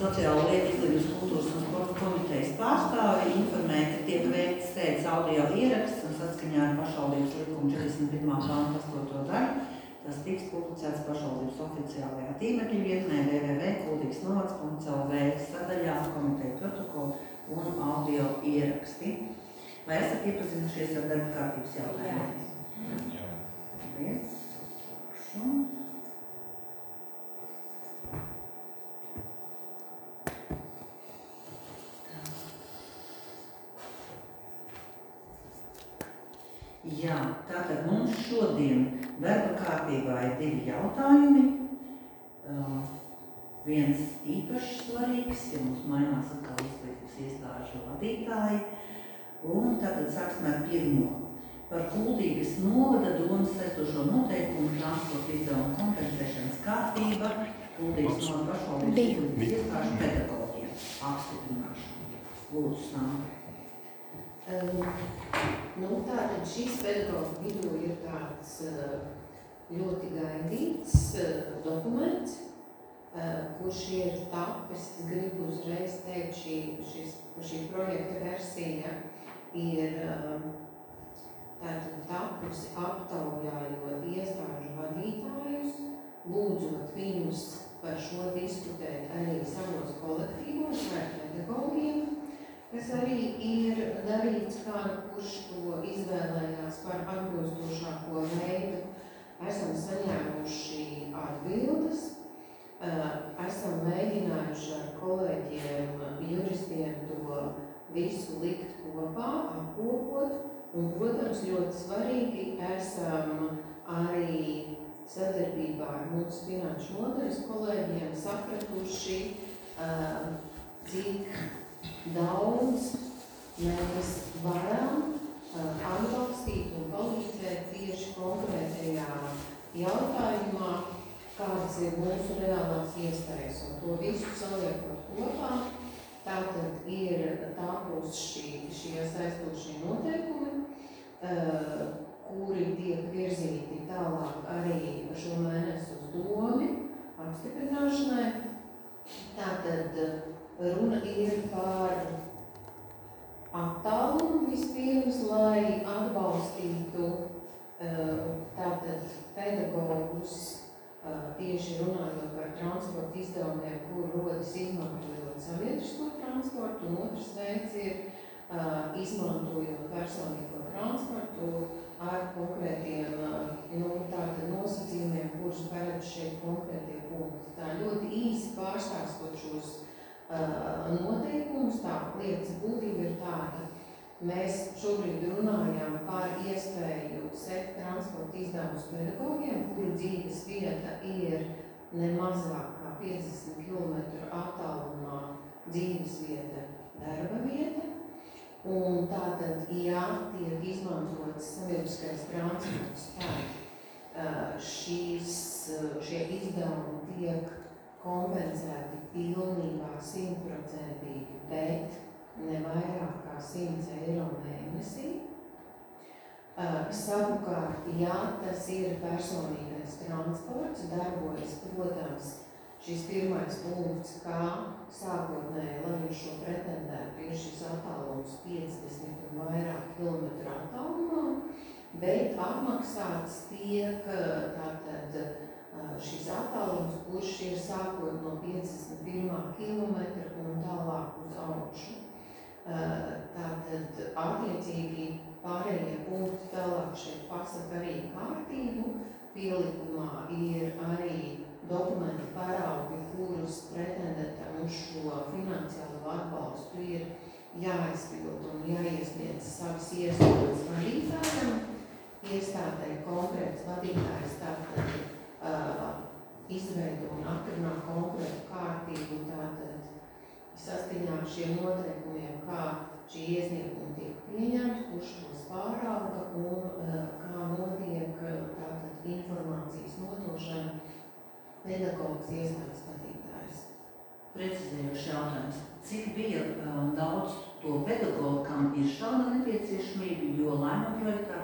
Sociālo lietu izglītības kultūras un sporta komitejas pārstāvi informēja, ka tiek veikts sēdes audio ieraksts un saskaņā ar pašvaldības likumu 41. pānta 8. daļu. Tas tiks publicēts pašvaldības oficiālajā tīmekļa vietnē www.kuldigsnovads.lv sadaļā komiteju protokolu un audio ieraksti. Vai esat iepazinušies ar darba kārtības jautājumiem? Jā. Paldies. Jā, tātad mums šodien darba kārtībā ir 2 jautājumi. Viens īpaši svarīgs, ja mums mainās atkal izglītības iestāžu vadītāji. Un tātad sāksim ar pirmo. Par Kuldīgas novada domas saistošo noteikumu transporta izdevumu kompensēšanas kārtība Kuldīgas novada pašvaldības izglītības iestāžu pedagogiem apstiprināšanu. Lūdzu, Sandra. Tātad šīs pedagogu vidū ir tāds ļoti gaidīts dokuments, kurš ir tapis, es gribu uzreiz teikt, šī projekta versija ir tātad tapusi aptaujājot iestāžu vadītājus, lūdzot viņus par šo diskutēt arī savos kolektīvos vai pedagogiem, kas arī ir darīts, kā kurš to izvēlējās par atbilstošāko veidu. Esam saņēmuši atbildes, esam mēģinājuši ar kolēģiem, juristiem to visu likt kopā, apkopot, un, protams, ļoti svarīgi esam arī sadarbībā ar mūsu finanšu nodaļas kolēģiem sapratuši, cik daudz mēs varam atbalstīt un palīdzēt tieši konkrētajā jautājumā, kādas ir mūsu reālās iespējas. Un to visu saliekot kopā, tātad ir tapuši šie saistošie noteikumi, kuri tiek virzīti tālāk arī šo mēnesi uz domi apstiprināšanai. Tātad runa ir par attālumu vispirms, lai atbalstītu tātad pedagogus, tieši runājot par transporta izdevumiem, kur rodas izmantojot sabiedrisko transportu, un otrs veids ir izmantojot personīgo transportu ar konkrētiem nosacījumiem, kurus paredz šeit konkrētie punkti. Tā ļoti īsi pārstāstot šos noteikumus, tā lietas būtība ir tāda. Mēs šobrīd runājam par iespēju sekt transporta izdevumus pedagogiem, kuru dzīves vieta ir ne mazāk kā 50 km attālumā dzīves vieta, darba vieta. Un tātad, ja tiek izmantots sabiedriskais transports, tad šie izdevumi tiek kompensēti pilnībā 100%, bet ne vairāk kā 100 eiro mēnesī. Savukārt, ja tas ir personīgais transports, darbojas, protams, šis pirmais punkts, kā sākotnēji, lai viņš šo pretendētu, ir šis attālums 50 un vairāk kilometru attālumā, bet apmaksāts tiek tātad šis attālums, kurš ir sākot no 51 kilometra un tālāk uz augšu. Tātad attiecīgi pārējie punkti tālāk šeit pasaka arī kārtību. Pielikumā ir arī dokumenti paraugi, kurus pretendentam uz šo finansiālo atbalstu ir jāizpild un jāiesniedz savas iestādes vadītājiem. Iestādē konkrēts vadītājs tātad izveido un atrunā konkrētu kārtību, tātad saskaņā ar šiem noteikumiem, kā šī iesnieguma tiek pieņemta, kurš tos pārauga un kā notiek tātad informācijas nodošana pedagogas iestādes vadītājs. Precizējošs jautājums. Cik bija daudz to pedagogu, kam ir šāda nepieciešamība, jo lēmuma projektā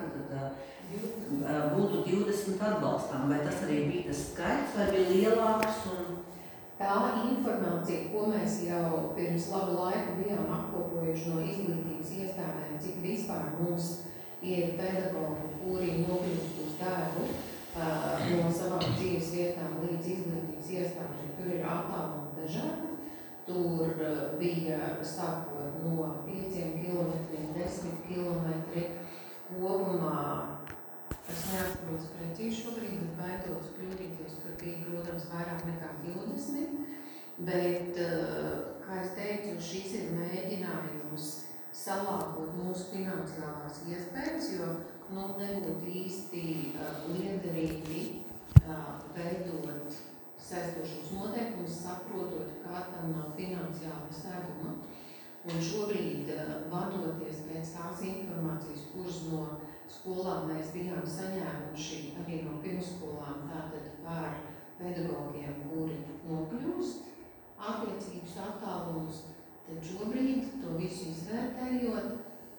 būtu 20 atbalstām, vai tas arī bija tas skaits, vai bija lielāks? tā informācija, ko mēs jau pirms labu laiku bijām apkopojuši no izglītības iestādēm, cik vispār mums ir pedagogi, kuri nokļūst uz darbu no savām dzīves vietām līdz izglītības iestādēm. Tur ir attālumi dažādi. Tur bija sākot no 5 kilometriem, 10 kilometri. Kopumā, es neatceros precīzi šobrīd, bet baidos kļūdīties, tur bija, protams, vairāk nekā 20. Bet, kā es teicu, šis ir mēģinājums salāgot mūsu finansiālās iespējas, jo nebūtu īsti liederīgi veidot saistošos noteikumus, saprotot, kā tam nav finansiāla seguma. Un šobrīd, vadoties pēc tās informācijas, kuras no skolām mēs bijām saņēmuši arī no pirmskolām, tātad par pedagogiem, kuri nokļūst attiecības attālumus, tad šobrīd to visu izvērtējot,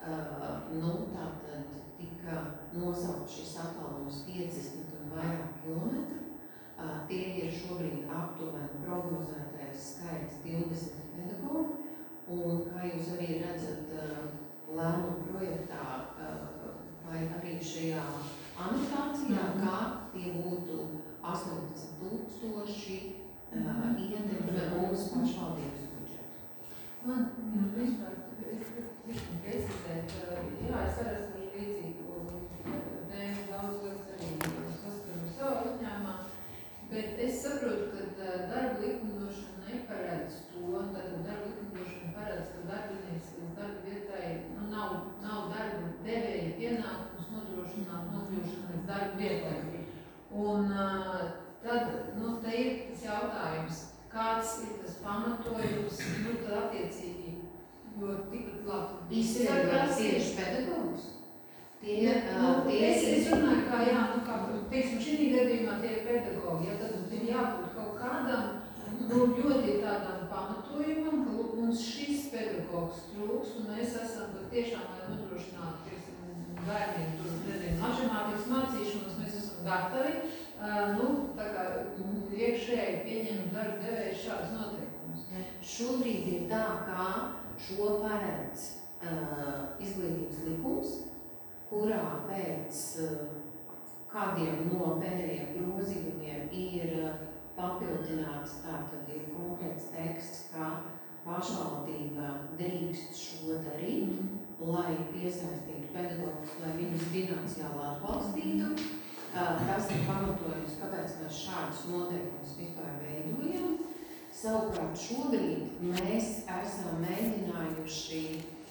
tātad tika nosaukt šis attālums 50 un vairāk kilometru. Tie ir šobrīd aptuveni prognozētais skaits 20 pedagogi. Un, kā jūs arī redzat lēmumu projektā, vai arī šajā anotācijā, kā tie būtu 18,000 ietekme mūsu pašvaldības budžetu. Man vispār precizēt, jā, es arī esmu līdzīgu tēmu daudz lietas arī saskaru savā uzņēmumā, bet es saprotu, ka darba likumdošana neparedz to, tad darba likumdošana paredz, ka darbinieks līdz darba vietai nav darba devēja pienākums nodrošināt nokļūšanu līdz darba vietai. Un tad, te ir tas jautājums, kāds ir tas pamatojums, tad attiecīgi, jo tikpat labi. Izsverot tieši pedagogus? Es runāju, kā, teiksim, šī gadījumā tie ir pedagogi, ja tad ir jābūt kaut kādam, ļoti tādam pamatojumam, ka mums šis pedagogs trūks, un mēs esam tiešām, lai nodrošinātu, teiksim, bērniem tur, matemātikas mācīšanos, mēs esam gatavi, tā kā iekšēji pieņemt darba devēju šādus noteikumus. Šobrīd ir tā, kā šo paredz izglītības likums, kurā pēc kādiem no pēdējiem grozījumiem ir papildināts, tātad ir konkrēts teksts, kā pašvaldība drīkst šo darīt, lai piesaistītu pedagogus, lai viņus finansiāli atbalstītu. Tas ir pamatojums, kāpēc mēs šādus noteikumus vispār veidojam. Savukārt šobrīd mēs esam mēģinājuši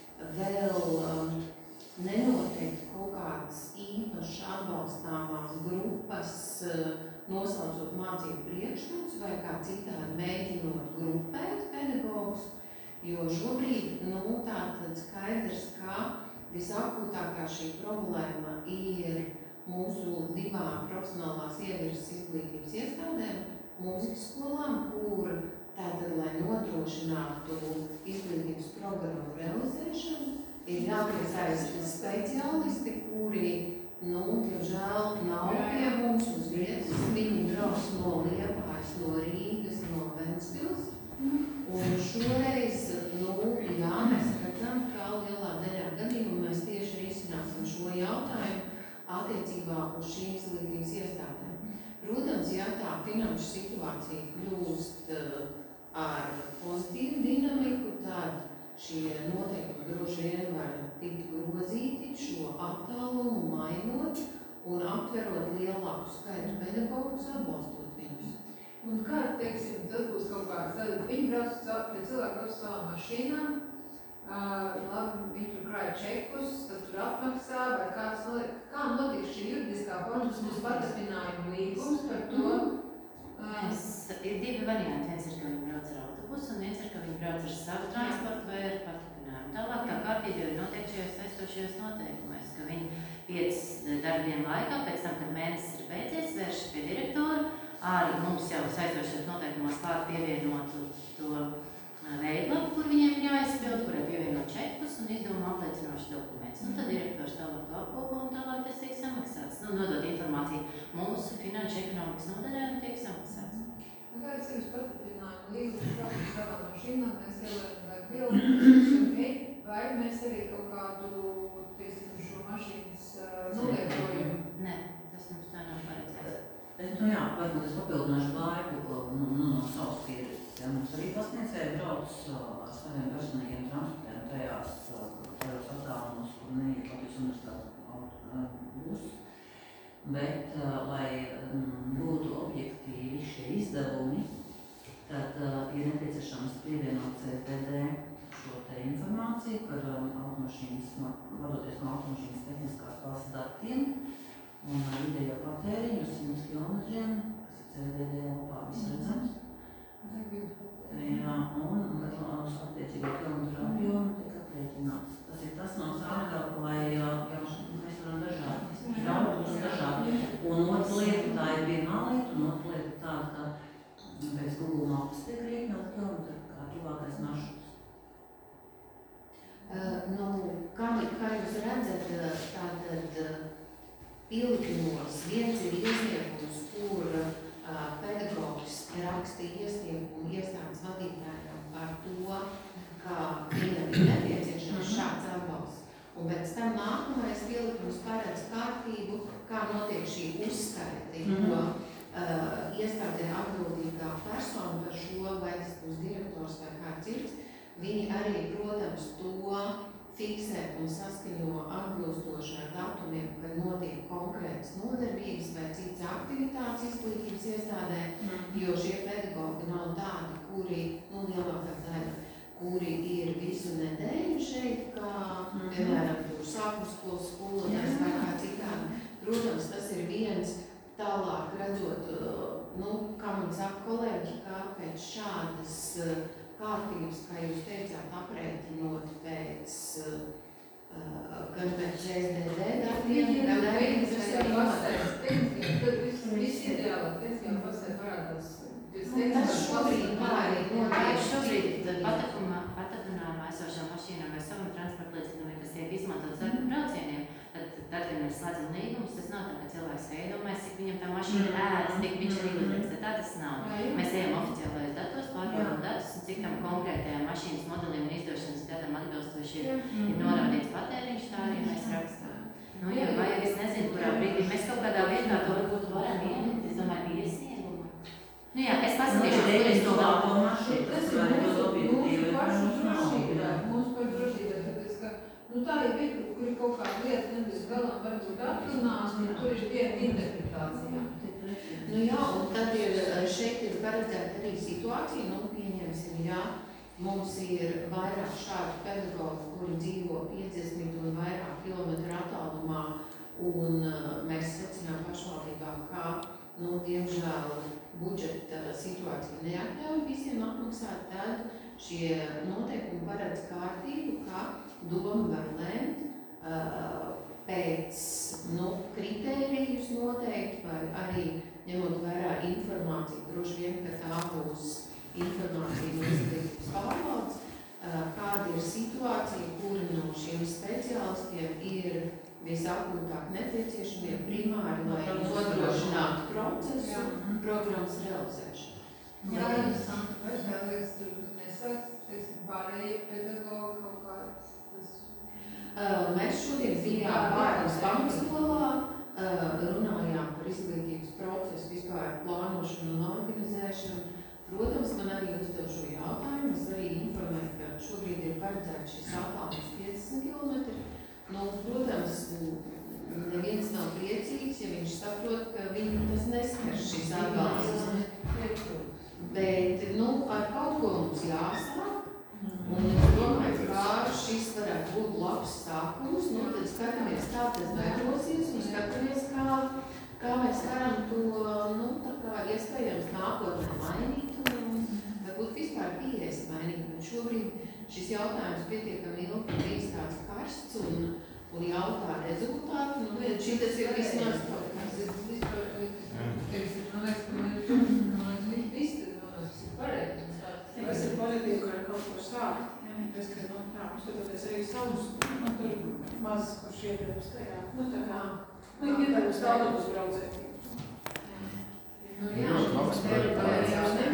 vēl nenoteikt kaut kādas īpaši atbalstāmās grupas, nosaucot mācību priekšmets vai kā citādi mēģinot grupēt pedagogus, jo šobrīd, tātad skaidrs, ka visakūtākā šī problēma ir mūsu divām profesionālās ievirzes izglītības iestādēm, mūzikas skolām, kur tātad, lai nodrošinātu izglītības programmu realizēšanu, ir jāpiesaista speciālisti, kuri, diemžēl nav pie mums uz vietas. Viņi brauc no Liepājas, no Rīgas, no Ventspils. Un šoreiz, mēs redzam, ka lielā daļā gadījumu mēs tieši risināsim šo jautājumu attiecībā uz šīm izglītības iestādēm. Protams, ja tā finanšu situācija kļūst ar pozitīvu dinamiku, tad šie noteikumi droši vien var tikt grozīti, šo attālumu mainot un aptverot lielāku skaitu pedagogus, atbalstot viņus. Un kā, teiksim, tas būs kaut kāds, tad viņi brauc pie cilvēku ar savām mašīnām, labi, viņi tur krāja čekus, tad tur apmaksā, vai kā notiek šī juridiskā forma, tas būs patarpinājuma līgums par to? Ir divi varianti, viens ir, ka viņi brauc ar autobusu, un viens ir, ka viņi brauc ar savu transportu vai ar patarpinājumu. Tālāk tā kārtība jau ir noteikti šajos saistošajos noteikumos, ka viņi 5 darbdienu laikā, pēc tam, kad mēnesis ir beidzies, vēršas pie direktora, arī mums jau saistošajos noteikumos klāt pievienotu to veidlapu, kur viņiem ir jāizpild, kurai pievienot čekus un izdevuma apliecinošas dokumentus. Un tad direktors tālāk to apkopo un tālāk tas tiek samaksāts. Nodot informāciju mūsu finanšu ekonomikas nodaļai un tiek samaksāts. Kāds ir patatinājumu līgumu kādu savā mašīnā, mēs ielējam vai bildi, vai mēs arī kaut kādu, tiesim, šo mašīnas nolietojumu? Nē, tas mums tā nav paredzēts. Nu jā, varbūt es papildināšu laiku no savas pieredzes. Ja, mums arī pasniedzēji brauc ar saviem personīgiem transportiem tajās attālumos, kur neiet Latvijas universitātes būs. Bet, lai būtu objektīvi šie izdevumi, tad ir nepieciešams pievienot CSDD šo te informāciju par automašīnas, vadoties no automašīnas tehniskās klases datiem un vidējo patēriņu uz 100 kilometriem, kas ir CSDD lapā visredzams. Jā, un uz attiecīgo kilometru apjomu tiek aprēķināts. Tas ir tas no tā, lai mēs varam dažādi. Un otra lieta, tā ir pirmā lieta, un otra lieta tāda, ka pēc Google Maps tiek rēķināt kilometru kā tuvākais maršruts. Kā jūs redzat, tātad pielikumos viens ir iesniegums, kur pedagogs raksta iesniegumu iestādes vadītājiem par to, ka viņam ir nepieciešams šāds atbalsts. Un pēc tam nākamais pielikums paredz kārtību, kā notiek šī uzskaita, jo iestādē atbildīgā persona par šo, vai tas būs direktors vai kāds cits, viņi arī, protams, to fiksē un saskaņo atbilstoši ar datumiem, kad notiek konkrētas nodarbības vai citas aktivitātes izglītības iestādē, jo šie pedagogi nav tādi, kuri, lielākā daļa, kuri ir visu nedēļu šeit, kā, piemēram, sākuma skolas skolotājs vai kā citādi. Protams, tas ir viens tālāk redzot, kā man saka kolēģi, kā pēc šādas kārtības, kā jūs teicāt, aprēķinot pēc, gan pēc CSDD datiem, gan arī Viss ideālāk, tieskajā pasē parādās. Tas šobrīd Šobrīd patatināmā esošā mašīnā vai savam transporta līdzeklim, kas tiek izmantots darba braucieniem, tad, kad mēs slēdzam līgumus, tas nav tā, ka cilvēks iedomājas, cik viņam tā mašīna ēdas, cik viņš ir izlieks. Tā tas nav. Mēs ejam oficiālajos datos, pārbaudām datus, un cik tam konkrētajā mašīnas modelim un izdošanas gadam atbilstoši ir norādīts patēriņš, tā arī mēs rakstām. Jo vajag, es nezinu, kurā brīdī mēs kaut kādā vietā to varbūt varam ielikt, es domāju, bija iesnieguma. Jā, es paskatīšu, kur es to labā mašīna. Tas ir mūsu pašu drošība, mūsu pašu drošība, tāpēc, ka, tā ir, kur ir kaut kāda lieta nebūs galam varbūt atrunās, un tur ir viena interpretācija. Jā, un tad šeit ir paredzēta arī situācija, pieņemsim, mums ir vairāk šādu pedagogu, kuri dzīvo 50 un vairāk kilometru attālumā, un mēs secinām pašvaldībā, ka, diemžēl, budžeta situācija neatļauj visiem apmaksāt, tad šie noteikumi paredz kārtību, ka doma var lemt pēc kritērijus noteikti, vai arī ņemot vērā informāciju, droši vien, ka tā būs informācija no izglītības pārvaldes, kāda ir situācija, kuri no šiem speciālistiem ir visakūtāk nepieciešamie primāri, lai nodrošinātu procesu, programmas realizēšanu. Jā, interesanti, vai liekas, tur nesāks, pārējie pedagogi kaut kāds. Mēs šodien bijām Pārnes pamatskolā, runājām par izglītības procesu, vispār plānošanu un organizēšanu. Protams, man arī uzdev šo jautājumu, es arī informēju, ka šobrīd ir paredzēts šis attālums 50 km. Protams, neviens nav priecīgs, ja viņš saprot, ka viņu tas neskars šis atbalsts. Bet, ar kaut ko mums jāsāk, un es domāju, ka šis varētu būt labs sākums, tad skatāmies, kā tas veidosies, un skatāmies, kā mēs varam to, iespējams nākotnē mainīt, un varbūt vispār pieejas mainīt, bet šobrīd šis jautājums pietiekami ilgi bijis tāds karsts un jautā rezultātu, tad šitas ir vismaz kaut kas. Tas ir pozitīvi, ka ar kaut ko sākt. Tas, ka skatoties arī savus, tur mazas, kurš ietilpst tajā. Ietilpst autobus braucēji. Jā,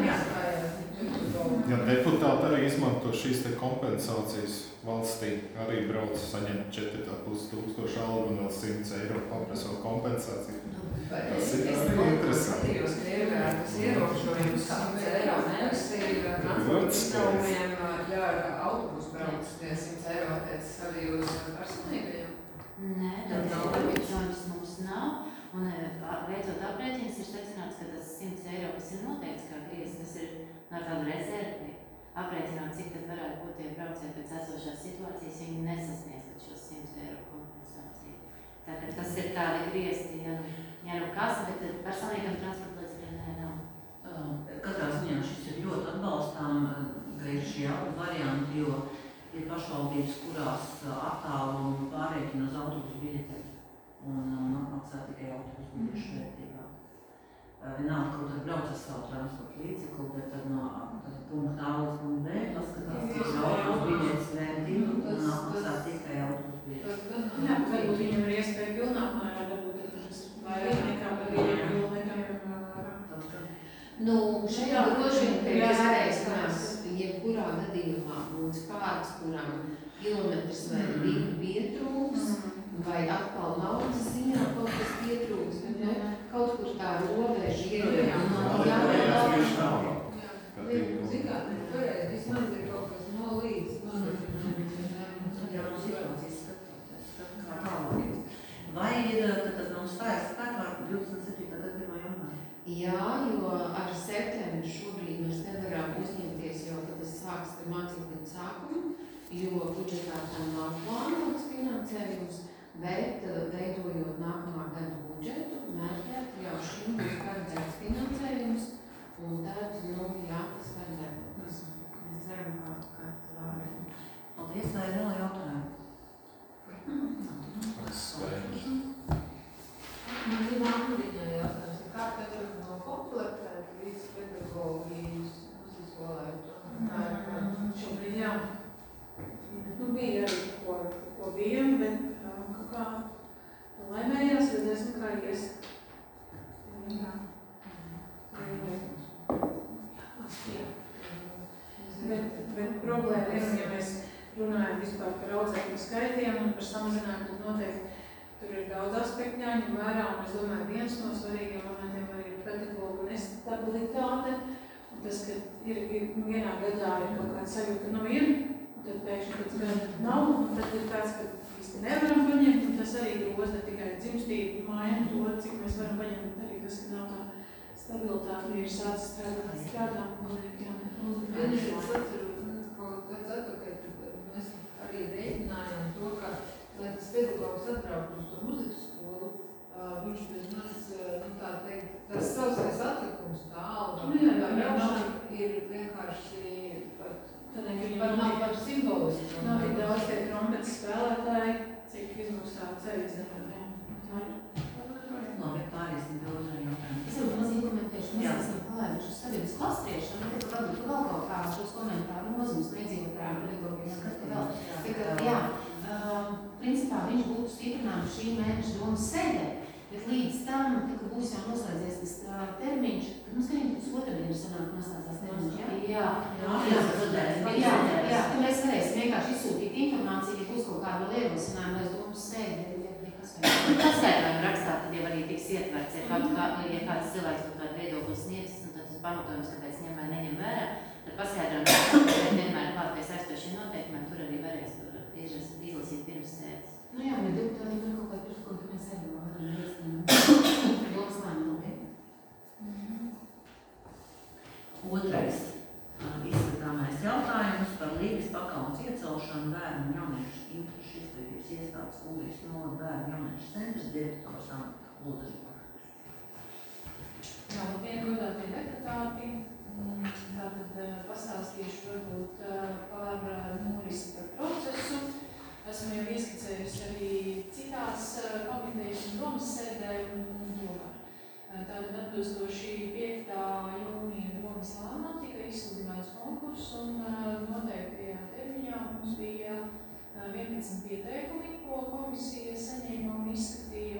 izmanto šīs te kompensācijas valstī, arī brauc saņemt 4,5 algu un vēl 100 eiro paprasa vēl kompensāciju. Tas ir arī interesanti. Es skatījos, ka ir ierobežojums 100 eiro mēnesī transporta izdevumiem, ja autobus brauc tie 100 eiro, attiecas arī uz personīgajiem. Nē, tad ierobežojums mums nav. Un veicot aprēķinus ir secināts, ka tas 100 eiro, kas ir noteikts kā griezts, tas ir no tāda rezervi. Aprēķināt, cik tad varētu būt tie braucēji pēc esošās situācijas, viņi nesasniedz šos 100 eiro kompensāciju. Tātad tas ir tādi griezti, ja nu kas, bet personīgam transporta līdzekļiem nav. Katrā ziņā šis ir ļoti atbalstām, ka ir šie abi varianti, jo ir pašvaldības, kurās attālumu pārēķina uz autobusu biļetēm un apmaksā tikai autobusu biļešu vērtībā. Vienalga, kaut tad brauc ar savu transporta līdzekli, bet tad no punkta A līdz punkta B paskatās, cik ir autobusu biļetes vērtība un apmaksā tikai autobusu biļetes. Jā, varbūt viņam ir iespēja pilnāk mērā dabūt, vai nekā par viņiem pilnēkajiem mērā. Nu, šajā droši vien ir jāreikinās, jebkurā gadījumā būs kāds, kuram kilometrs vai divi pietrūks, vai atkal naudas ziņā kaut kas pietrūks, bet kaut kur tā robeža ir jāvēlā. Zinātnē, pareizi, vismaz ir kaut kas no līdz. Jā, situācijas skatot, kā tālāk. Vai ir, tad mums stājas spēkā 27. gada 1. janvārī? Jā, jo ar septembri šobrīd mēs nevaram uzņemties, jo tas sāks ar mācību sākumu, jo budžetā tam nav plānots finansējums, bet veidojot nākamā gada budžetu, mērķēt jau šim būs paredzēts finansējums, un tad, jā, tas var darboties. Mēs ceram, ka varētu. Paldies, vai ir vēl jautājumi? Man ir nākamdiņā jautājums, kā tad no komplektēt līdz pedagogijas uzskolētu? Šobrīd jā. Bija arī, ko bijām, bet kaut kā laimējās, redzēsim, kā ies. Bet problēma ir, ja mēs runājam vispār par audzēkļu skaitiem un par samazinājumu, tad noteikti tur ir daudz aspektu jāņem vērā, un es domāju, viens no svarīgiem momentiem arī ir pedagogu nestabilitāte. Un tas, ka ir vienā gadā ir kaut kāda sajūta no viena, un tad pēkšņi pēc gada nav, un tad ir tāds, ka īsti nevaram paņemt, un tas arī groza tikai dzimstību maina to, cik mēs varam paņemt, bet arī tas, ka nav tā stabilitāte, ir sācis strādāt, Es atceru, kaut kāds atpakaļ, kad mēs arī rēķinājām to, ka, lai tas pedagogs atbrauktu uz to muzikas skolu, viņš bez manis, tā teikt, tas savsais atlikums, tā alga, tā braukšana ir vienkārši pat nav par simbolisku. Nav tik daudz tie trompetes spēlētāji, cik izmaksā ceļas. Labi, pāriesim pie otrā jautājuma. Es jau mazīgi komentēšu, mēs esam palēduši uz sabiedrības klastriešanu, tad varbūt vēl kaut kā šos komentāru nozīmes neidzīvotājiem pedagogiem skatu vēl. Jā, principā viņš būtu stiprināts šī mēneša domas sēdē, bet līdz tam, kad būs jau noslēdzies tas termiņš, tad mums gan uz otrdienu sanāk noslēdzās termiņš, jā? Jā, tad mēs varēsim vienkārši izsūtīt informāciju, ja būs kaut kāda vēl ierosinājuma, lai domas sēdē. Paskaidrojumu rakstā tad jau arī tiks ietverts, ja kāds cilvēks būtu kādu viedokli sniegs, un tad tas pamatojums, kāpēc ņem vai neņem vērā, tad paskaidrojumu rakstā, ka vienmēr klāt pie saistošiem noteikumiem, tur arī varēs izlasīt pirms sēdes. Nu jā, bet deputāti ir kaut kāda priekšlikuma, ka mēs arī varam ieslēmt domas lēmumu. Otrais izskatāmais jautājums par Līgas pakalnes iecelšanu bērnu un jauniešu interešu izglītības iestādes Ulrijas novada bērnu jauniešu centrs direktors amatā. Lūdzu. Labdien, godātie deputāti. Tātad pastāstīšu varbūt par norisi par procesu. Esmu jau ieskicējusi arī citās komitejas un domas sēdē un tomēr. Tātad atbilstoši 5. jūnija domas lēmumam tika izsludināts konkurss un noteiktajā termiņā mums bija 11 pieteikumi, ko komisija saņēma un izskatīja.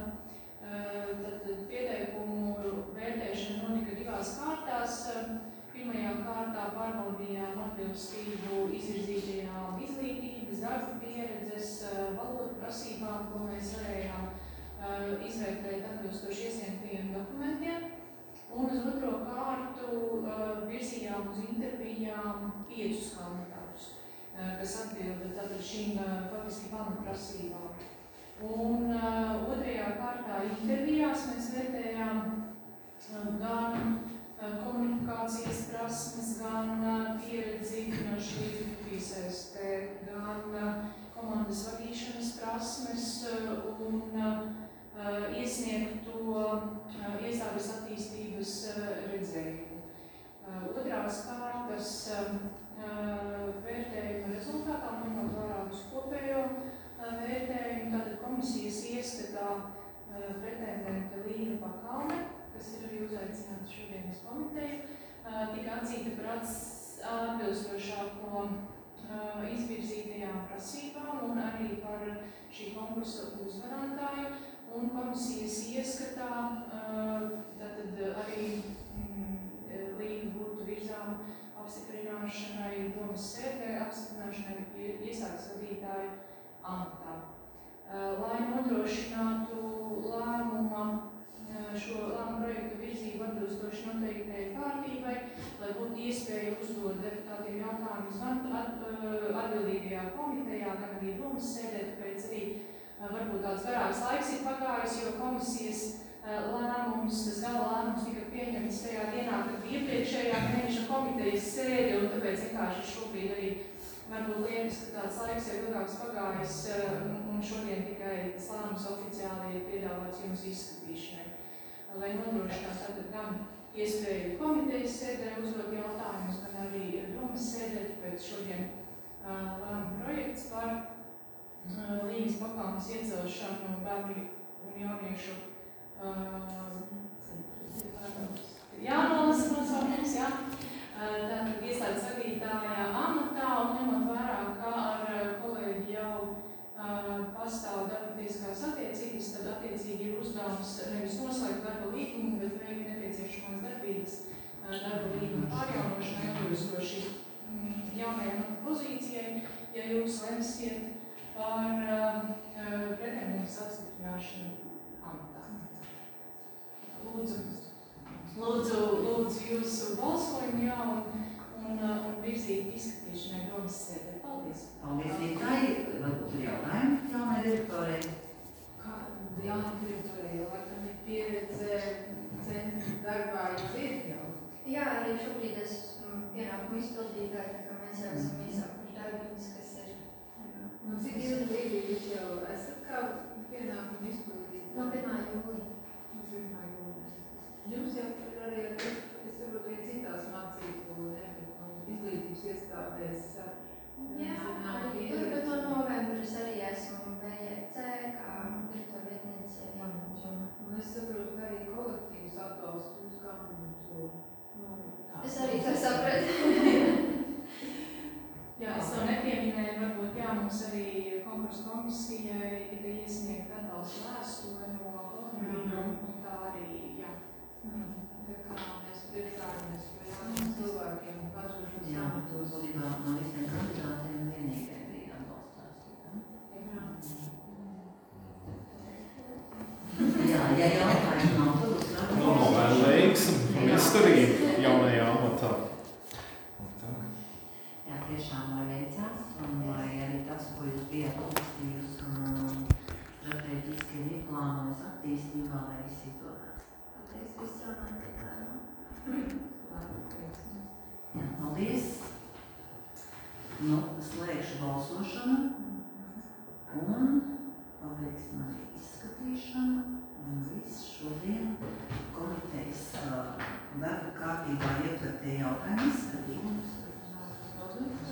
Tad pieteikumu vērtēšana notika 2 kārtās. Pirmajā kārtā pārbaudījām atbilstību izvirzītajām izglītības, darba pieredzes, valodu prasībām, ko mēs varējām izvērtēt atbilstoši iesniegtajiem dokumentiem. Un uz otro kārtu virzījām uz intervijām 5 kandidātus, kas atbilda tātad šīm faktiski pamatprasībām. Un otrajā kārtā intervijās mēs vērtējām gan komunikācijas prasmes, gan pieredzi finanšu līdzekļu piesaistē, gan komandas vadīšanas prasmes un iesniegto iestādes attīstības redzējumu. Otrās kārtas vērtējuma rezultātā, ņemot vērā uz kopējo vērtējumu, tātad komisijas ieskatā pretendente Līga Pakalne, kas ir arī uzaicināts šodien uz komiteju, tika atzīta par atbilstošāko izvirzītajām prasībām un arī par šī konkursa uzvarētāju. Un komisijas ieskatā tātad arī Līga būtu virzām apstiprināšanai domas sēdē, apstiprināšanai iestādes vadītāju amatā. Lai nodrošinātu šo lēmumu projektu virzību atbilstoši noteiktajai kārtībai, lai būtu iespēja uzdot deputātiem jautājumus gan atbildīgajā komitejā, gan arī domas sēdē, tāpēc arī varbūt tāds garāks laiks ir pagājis, jo komisijas lēmums, tas gala lēmums tika pieņemts tajā dienā, kad iepriekšējā mēneša komitejas sēde, un tāpēc vienkārši šobrīd arī varbūt liekas, ka tāds laiks ir ilgāks pagājis, un šodien tikai tas lēmums oficiāli ir piedāvāts jums izskatīšanai. Lai nodrošinātu tātad gan iespēju komitejas sēdē uzdot jautājumus, gan arī domas sēdē, tāpēc šodien lēmuma projekts par Līgas Pakalnes iecelšanu bērnu un jauniešu jānolasa nosaukums, jā. Tātad iestādes vadītāja amatā un ņemot vērā, ka ar kolēģi jau pastāv darbatieskās attiecības, tad attiecīgi ir uzdevums nevis noslēgt darba līgumu, bet veikt nepieciešamās darbības darba līguma pārjaunošanai atbilstoši jaunajai pozīcijai, ja jūs lemsiet par pretendentes apstiprināšanu amatā. Lūdzu jūsu balsojumu jau un virzīt izskatīšanai domas sēdē. Paldies! Paldies, Rītai. Varbūt ir jautājumi jaunai direktorei? Kāda jauna direktorei, laikam ir pieredze centra darbā jau? Jā, arī šobrīd esmu pienākumu izpildītāji, tā kā mēs jau esam iesākuši darbības, kas ir. Un cik ilgi jūs jau esat kā pienākumu izpildītāji? No 1. jūlija. Jums jau ir arī, es saprotu, arī citās mācību izglītības iestādēs. Jā, arī turpat no novembra es arī esmu BJC, kā direktora vietniece jaunāčuma. Un es saprotu, ka arī kolektīvs atbalstu uz kādu. Es arī to sapratu. Jā, es to nepieminēju, varbūt jā, mums arī konkursu komisijai tika iesniegta atbalsta vēstule no kolektīva, un tā arī, jā. Tā kā mēs priecājamies par jauniem cilvēkiem, pašošos Jā, to būtībā no visiem kandidātiem vienīgai bija atbalstās. Jā, ja jautājumi nav, tad uzsver. Novēl veiksmi un izturību jaunajā amatā. Jā, tiešām, lai veicās, un lai arī tas, ko jūs bijat uzstījus un strateģiski arī plānojas attīstībā, lai viss izdodās. Paldies, viss jaunā vietājumā. Jā, paldies. Nu, slēgšu balsošanu.